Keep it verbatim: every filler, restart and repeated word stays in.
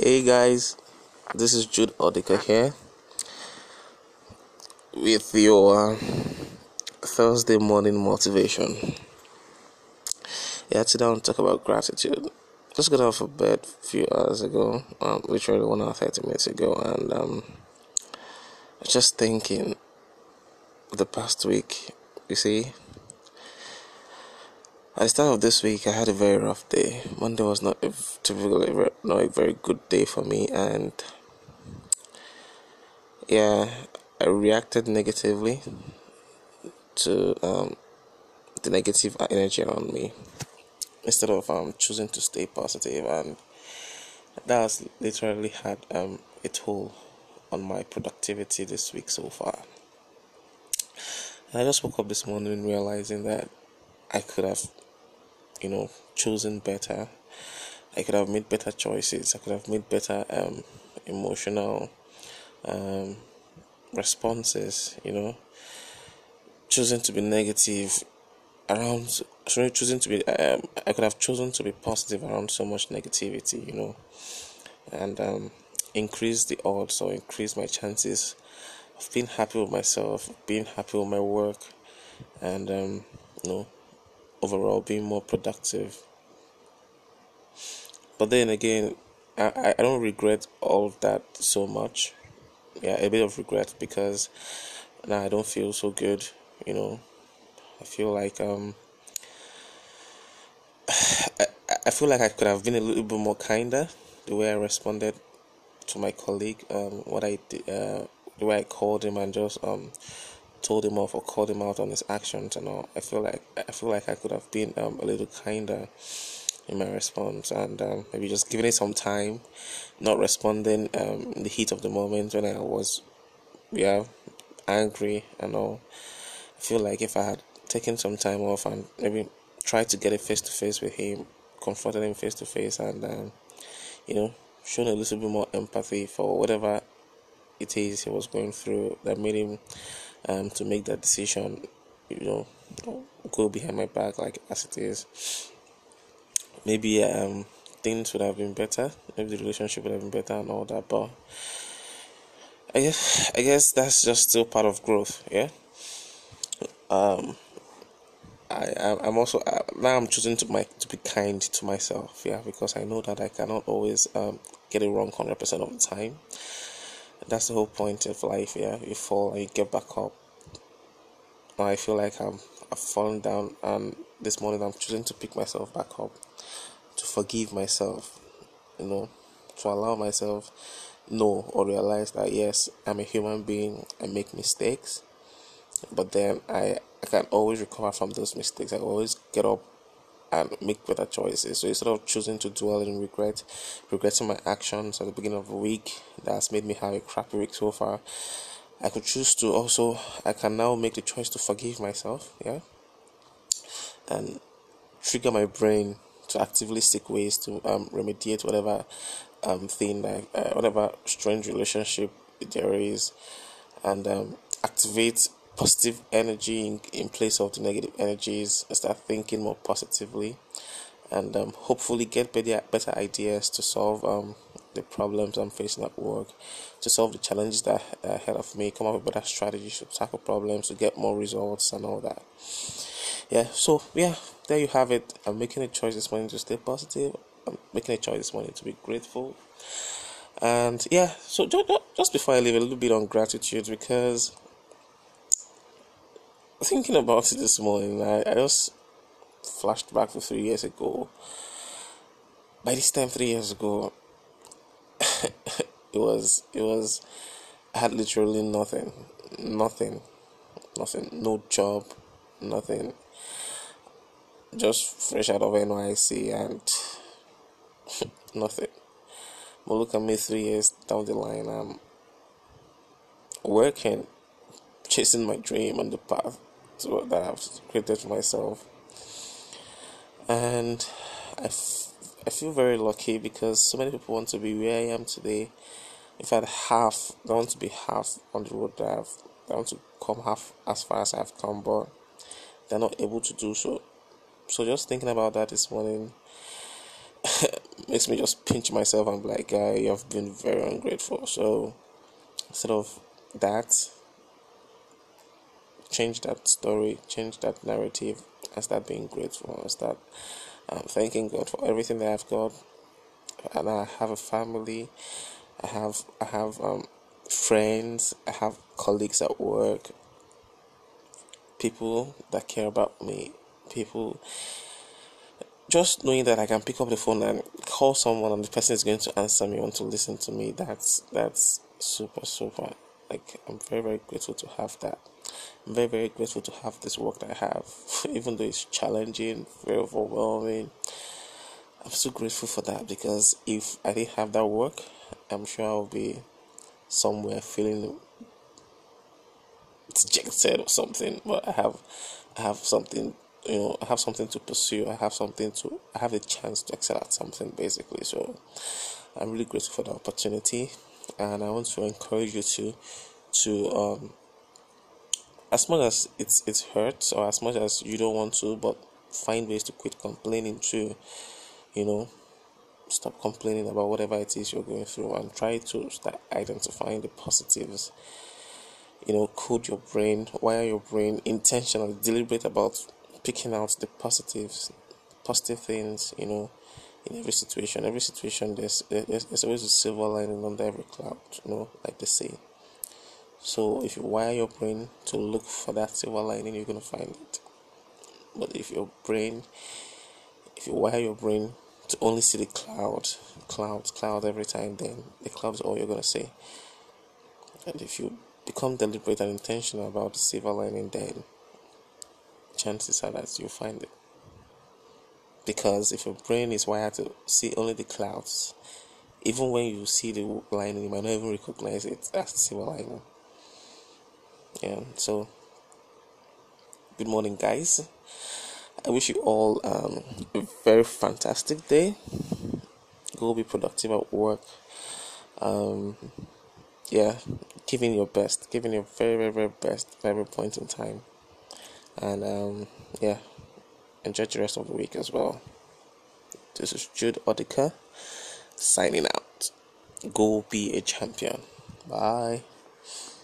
Hey guys, this is Jude Odika here with your uh, Thursday morning motivation. Yeah, today I want to talk about gratitude. Just got off of bed a few hours ago, um, literally one hour thirty minutes ago, and um, I was just thinking the past week. You see, at the start of this week, I had a very rough day. Monday was not a, typically not a very good day for me, and yeah, I reacted negatively to um, the negative energy around me instead of um, choosing to stay positive, and that has literally had um, a toll on my productivity this week so far. And I just woke up this morning realizing that I could have, you know, chosen better. I could have made better choices. I could have made better um, emotional um, responses. You know, choosing to be negative around sorry choosing to be um, I could have chosen to be positive around so much negativity, you know, and um increase the odds or increase my chances of being happy with myself, being happy with my work, and um you know, overall being more productive. But then again, I, I don't regret all of that so much. Yeah, a bit of regret because now I don't feel so good, you know. I feel like um I, I feel like I could have been a little bit more kinder the way I responded to my colleague. Um, what I did, uh, the way I called him and just um told him off or called him out on his actions and all. I feel like I feel like I could have been um a little kinder in my response, and um, maybe just giving it some time, not responding um in the heat of the moment when I was yeah angry and all. I feel like if I had taken some time off and maybe tried to get it face to face with him, confronted him face to face, and um, you know, shown a little bit more empathy for whatever it is he was going through that made him um to make that decision, you know, go behind my back like as it is. Maybe um things would have been better. Maybe the relationship would have been better and all that. But I guess I guess that's just still part of growth. Yeah. Um. I, I I'm also uh, now I'm choosing to my to be kind to myself, yeah, because I know that I cannot always um get it wrong hundred percent of the time. That's the whole point of life, yeah. You fall and you get back up. Now I feel like I'm I've fallen down, and this morning I'm choosing to pick myself back up, to forgive myself, you know, to allow myself know or realize that yes, I'm a human being. I make mistakes, but then I I can always recover from those mistakes. I always get up and make better choices. So instead of choosing to dwell in regret, regretting my actions at the beginning of the week that's made me have a crappy week so far, I could choose to also I can now make the choice to forgive myself, yeah, and trigger my brain to actively seek ways to um remediate whatever um thing like uh, whatever strange relationship there is, and um activate positive energy in, in place of the negative energies, and start thinking more positively, and um, hopefully get better better ideas to solve um the problems I'm facing at work, to solve the challenges that are ahead of me, come up with better strategies to tackle problems, to get more results and all that. Yeah, so yeah, there you have it. I'm making a choice this morning to stay positive. I'm making a choice this morning to be grateful. And yeah, so just, just before I leave, a little bit on gratitude, because thinking about it this morning, I, I just flashed back to three years ago. By this time, three years ago, it was it was I had literally nothing, nothing, nothing, no job, nothing. Just fresh out of N Y C and nothing. But look at me, three years down the line, I'm working, chasing my dream on the path to what that I've created for myself, and I, f- I feel very lucky because so many people want to be where I am today. In fact, half they want to be half on the road that I've, they want to come half as far as I've come, but they're not able to do so. So just thinking about that this morning, makes me just pinch myself and be like, guy, you have been very ungrateful. So instead of that, change that story, change that narrative, and start being grateful and start um, thanking God for everything that I've got. And I have a family, I have I have um, friends, I have colleagues at work, people that care about me, people. Just knowing that I can pick up the phone and call someone and the person is going to answer me, want to listen to me, that's that's super super. Like, I'm very very grateful to have that. I'm very very grateful to have this work that I have, even though it's challenging, very overwhelming. I'm so grateful for that, because if I didn't have that work, I'm sure I'll be somewhere feeling dejected or something. But I have, I have something, you know, I have something to pursue. I have something to, I have a chance to excel at something, basically. So I'm really grateful for the opportunity, and I want to encourage you to, to um, as much as it's it hurts, or as much as you don't want to, but find ways to quit complaining too. You know, stop complaining about whatever it is you're going through and try to start identifying the positives. You know, code your brain, wire your brain intentionally, deliberate about picking out the positives, positive things, you know, in every situation. Every situation, there's, there's, there's always a silver lining under every cloud, you know, like they say. So if you wire your brain to look for that silver lining, you're going to find it. But if your brain If you wire your brain to only see the cloud, clouds, cloud every time, then the cloud is all you're going to see. And if you become deliberate and intentional about the silver lining, then chances are that you'll find it. Because if your brain is wired to see only the clouds, even when you see the lining, you might not even recognize it as the silver lining. Yeah, so good morning, guys. I wish you all um, a very fantastic day. Go be productive at work. Um, yeah, giving your best, giving your very, very, very best at every point in time. And um, yeah, enjoy the rest of the week as well. This is Jude Odika signing out. Go be a champion. Bye.